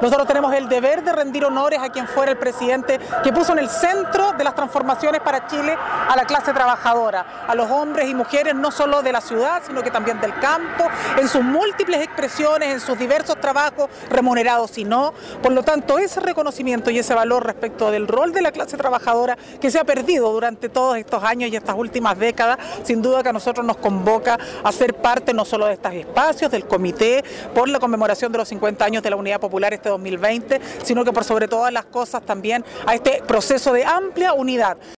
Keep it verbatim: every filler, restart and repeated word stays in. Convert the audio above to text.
Nosotros tenemos el deber de rendir honores a quien fuera el presidente que puso en el centro de las transformaciones para Chile a la clase trabajadora, a los hombres y mujeres no solo de la ciudad, sino que también del campo, en sus múltiples expresiones, en sus diversos trabajos, remunerados y no. Por lo tanto, ese reconocimiento y ese valor respecto del rol de la clase trabajadora que se ha perdido durante todos estos años y estas últimas décadas, sin duda que a nosotros nos convoca a ser parte no solo de estos espacios, del comité por la conmemoración de los cincuenta años de la Unidad Popular este dos mil veinte, sino que por sobre todas las cosas también a este proceso de amplia unidad.